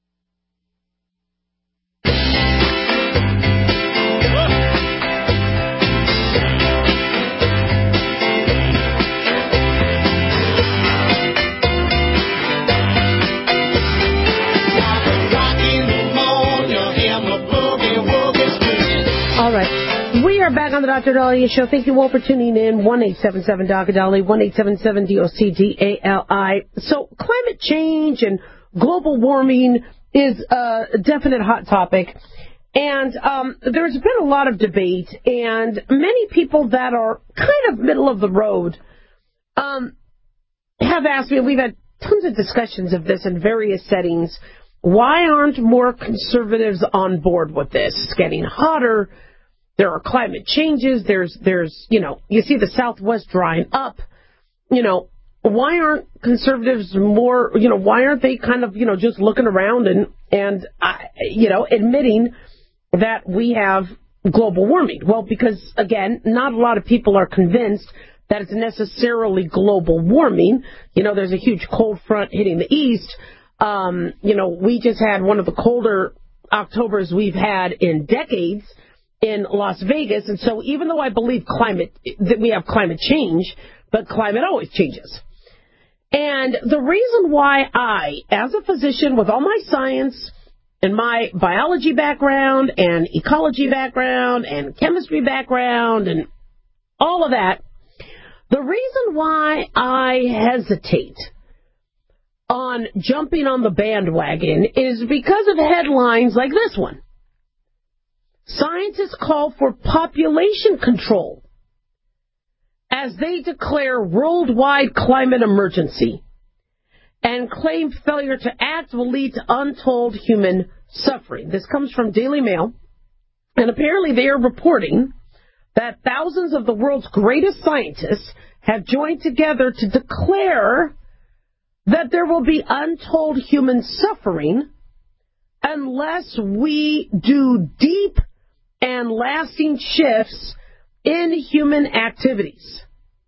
Back on the Doctor Dahlia Show. Thank you all for tuning in. one eight seven seven D O C D A L I, one eight seven seven D O C D A L I. So climate change and global warming is a definite hot topic. And um, there's been a lot of debate, and many people that are kind of middle of the road um, have asked me, we've had tons of discussions of this in various settings, why aren't more conservatives on board with this? It's getting hotter. There are climate changes. There's, there's, you know, you see the Southwest drying up. You know, why aren't conservatives more, you know, why aren't they kind of, you know, just looking around and, and, uh, you know, admitting that we have global warming? Well, because, again, not a lot of people are convinced that it's necessarily global warming. You know, there's a huge cold front hitting the east. Um, you know, we just had one of the colder Octobers we've had in decades in Las Vegas. And so even though I believe climate, that we have climate change, but climate always changes. And the reason why I, as a physician with all my science and my biology background and ecology background and chemistry background and all of that, the reason why I hesitate on jumping on the bandwagon is because of headlines like this one. Scientists call for population control as they declare worldwide climate emergency and claim failure to act will lead to untold human suffering. This comes from Daily Mail, and apparently they are reporting that thousands of the world's greatest scientists have joined together to declare that there will be untold human suffering unless we do deep and lasting shifts in human activities.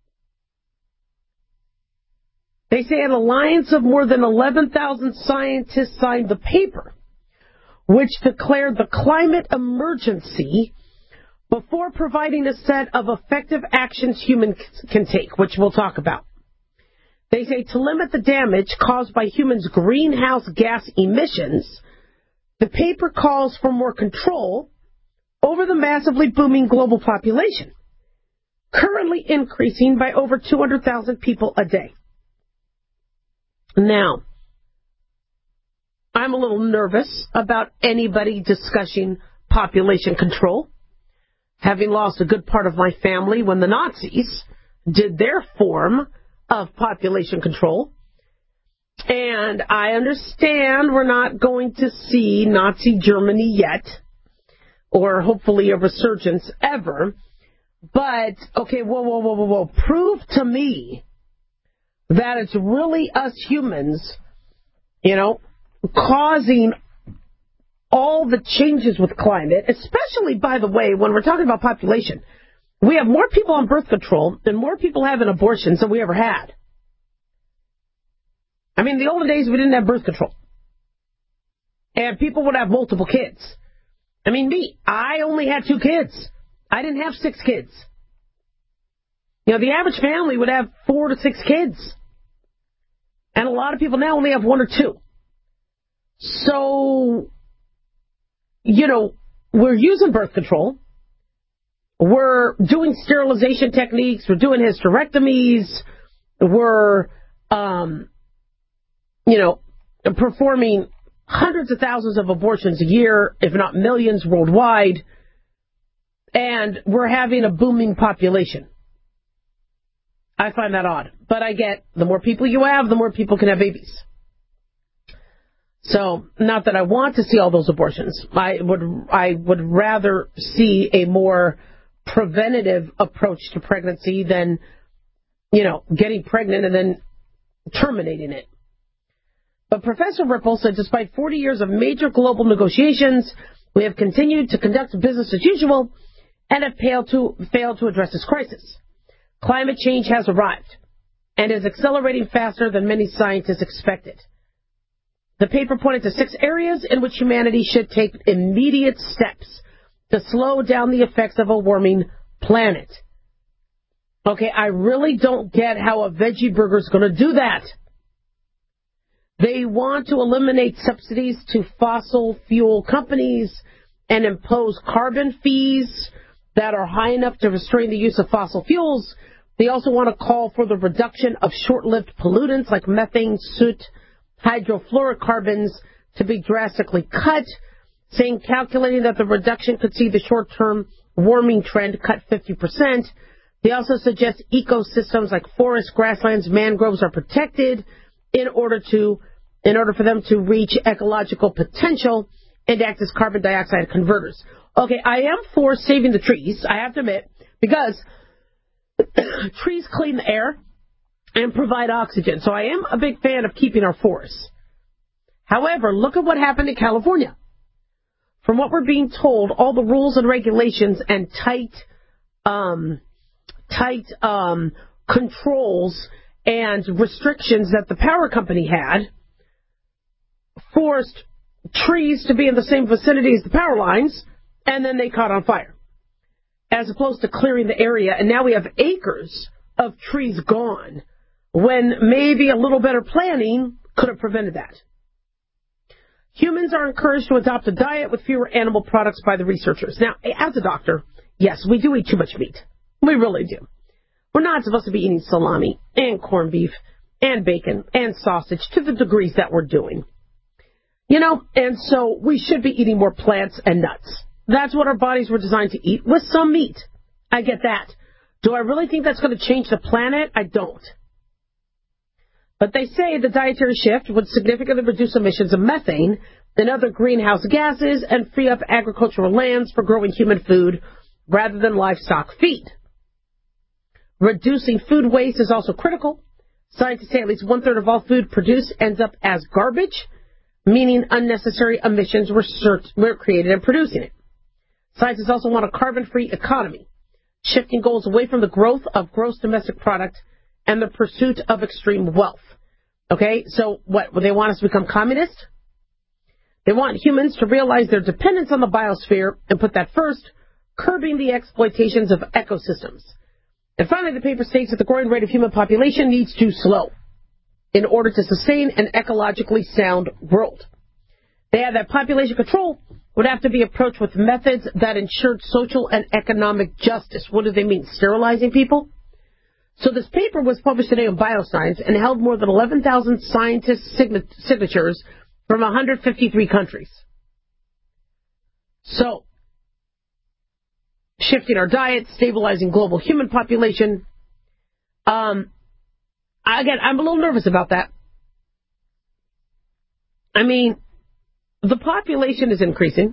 They say an alliance of more than eleven thousand scientists signed the paper, which declared the climate emergency before providing a set of effective actions humans can take, which we'll talk about. They say to limit the damage caused by humans' greenhouse gas emissions, the paper calls for more control over the massively booming global population, currently increasing by over two hundred thousand people a day. Now, I'm a little nervous about anybody discussing population control, having lost a good part of my family when the Nazis did their form of population control. And I understand we're not going to see Nazi Germany yet, or hopefully a resurgence ever. But, okay, whoa, whoa, whoa, whoa, whoa. Prove to me that it's really us humans, you know, causing all the changes with climate, especially, by the way, when we're talking about population. We have more people on birth control and more people having abortions than we ever had. I mean, in the olden days, we didn't have birth control. And people would have multiple kids. I mean, me, I only had two kids. I didn't have six kids. You know, the average family would have four to six kids. And a lot of people now only have one or two. So, you know, we're using birth control. We're doing sterilization techniques. We're doing hysterectomies. We're, um, you know, performing hundreds of thousands of abortions a year, if not millions worldwide. And we're having a booming population. I find that odd. But I get the more people you have, the more people can have babies. So, not that I want to see all those abortions. I would I would rather see a more preventative approach to pregnancy than, you know, getting pregnant and then terminating it. But Professor Ripple said despite forty years of major global negotiations, we have continued to conduct business as usual and have failed to, failed to address this crisis. Climate change has arrived and is accelerating faster than many scientists expected. The paper pointed to six areas in which humanity should take immediate steps to slow down the effects of a warming planet. Okay, I really don't get how a veggie burger is going to do that. They want to eliminate subsidies to fossil fuel companies and impose carbon fees that are high enough to restrain the use of fossil fuels. They also want to call for the reduction of short-lived pollutants like methane, soot, hydrofluorocarbons to be drastically cut, saying calculating that the reduction could see the short-term warming trend cut fifty percent. They also suggest ecosystems like forests, grasslands, mangroves are protected in order to, in order for them to reach ecological potential and act as carbon dioxide converters. Okay, I am for saving the trees, I have to admit, because trees clean the air and provide oxygen. So I am a big fan of keeping our forests. However, look at what happened in California. From what we're being told, all the rules and regulations and tight, um, tight um, controls and restrictions that the power company had forced trees to be in the same vicinity as the power lines, and then they caught on fire, as opposed to clearing the area. And now we have acres of trees gone when maybe a little better planning could have prevented that. Humans are encouraged to adopt a diet with fewer animal products by the researchers. Now, as a doctor, yes, we do eat too much meat. We really do. We're not supposed to be eating salami and corned beef and bacon and sausage to the degrees that we're doing. You know, and so we should be eating more plants and nuts. That's what our bodies were designed to eat, with some meat. I get that. Do I really think that's going to change the planet? I don't. But they say the dietary shift would significantly reduce emissions of methane and other greenhouse gases and free up agricultural lands for growing human food rather than livestock feed. Reducing food waste is also critical. Scientists say at least one-third of all food produced ends up as garbage, meaning unnecessary emissions were, cert- were created in producing it. Scientists also want a carbon-free economy, shifting goals away from the growth of gross domestic product and the pursuit of extreme wealth. Okay, so what, they want us to become communist? They want humans to realize their dependence on the biosphere and put that first, curbing the exploitations of ecosystems. And finally, the paper states that the growing rate of human population needs to slow in order to sustain an ecologically sound world. They add that population control would have to be approached with methods that ensured social and economic justice. What do they mean, sterilizing people? So this paper was published today in Bioscience and held more than eleven thousand scientists' signatures from one hundred fifty-three countries. So, shifting our diet, stabilizing global human population. Um, again, I'm a little nervous about that. I mean, the population is increasing.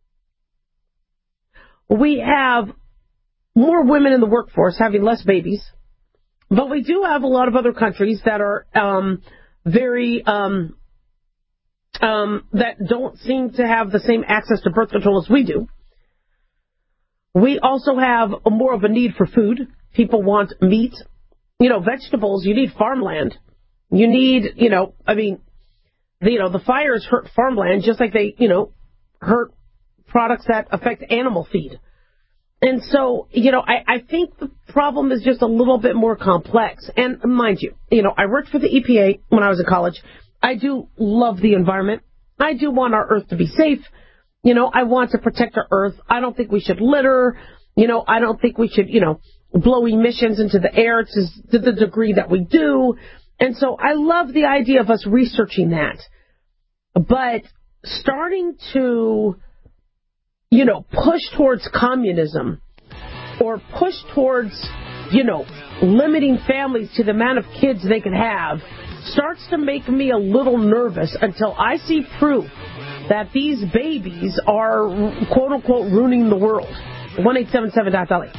We have more women in the workforce having less babies. But we do have a lot of other countries that are um, very, um, um, that don't seem to have the same access to birth control as we do. We also have more of a need for food. People want meat. You know, vegetables, you need farmland. You need, you know, I mean, the, you know, the fires hurt farmland just like they, you know, hurt products that affect animal feed. And so, you know, I, I think the problem is just a little bit more complex. And mind you, you know, I worked for the E P A when I was in college. I do love the environment. I do want our Earth to be safe. You know, I want to protect our Earth. I don't think we should litter. You know, I don't think we should, you know, blow emissions into the air to, to the degree that we do. And so I love the idea of us researching that. But starting to, you know, push towards communism or push towards, you know, limiting families to the amount of kids they can have starts to make me a little nervous until I see proof that these babies are, quote unquote, ruining the world. one eight seven seven dot Dolly.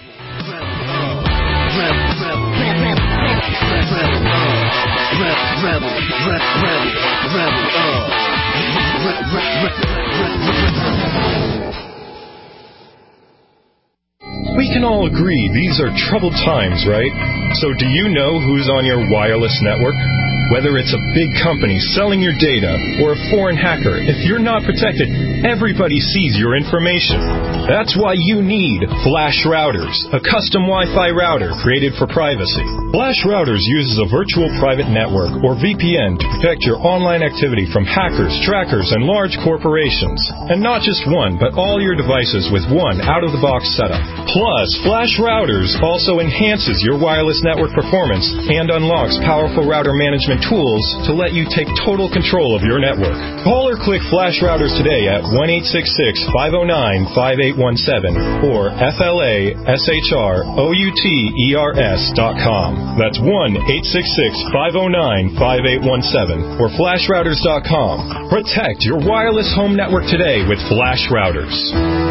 We can all agree these are troubled times, right? So do you know who's on your wireless network? Whether it's a big company selling your data or a foreign hacker, if you're not protected, everybody sees your information. That's why you need Flash Routers, a custom Wi-Fi router created for privacy. Flash Routers uses a virtual private network, or V P N, to protect your online activity from hackers, trackers, and large corporations. And not just one, but all your devices with one out-of-the-box setup. Plus, Flash Routers also enhances your wireless network performance and unlocks powerful router management tools to let you take total control of your network. Call or click Flash Routers today at one eight six six, five oh nine, five eight one seven or F L A S H R O U T E R S dot com. That's one eight six six, five oh nine, five eight one seven or flash routers dot com. Protect your wireless home network today with Flash Routers.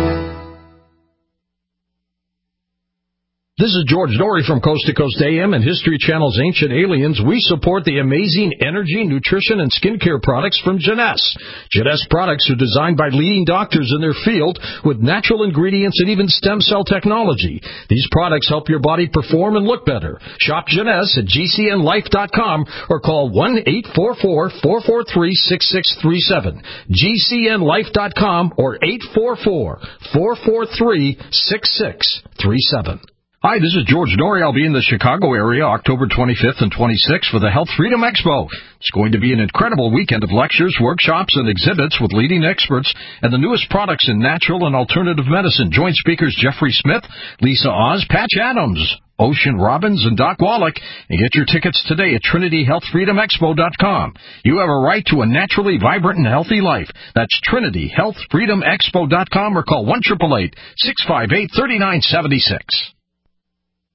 This is George Dory from Coast to Coast A M and History Channel's Ancient Aliens. We support the amazing energy, nutrition, and skincare products from Jeunesse. Jeunesse products are designed by leading doctors in their field with natural ingredients and even stem cell technology. These products help your body perform and look better. Shop Jeunesse at G C N life dot com or call one eight four four, four four three, six six three seven. G C N life dot com or eight four four, four four three, six six three seven. Hi, this is George Norrie. I'll be in the Chicago area October twenty-fifth and twenty-sixth for the Health Freedom Expo. It's going to be an incredible weekend of lectures, workshops, and exhibits with leading experts and the newest products in natural and alternative medicine. Join speakers Jeffrey Smith, Lisa Oz, Patch Adams, Ocean Robbins, and Doc Wallach, and get your tickets today at Trinity Health Freedom Expo dot com. You have a right to a naturally vibrant and healthy life. That's Trinity Health Freedom Expo dot com or call one eight eight eight, six five eight, three nine seven six.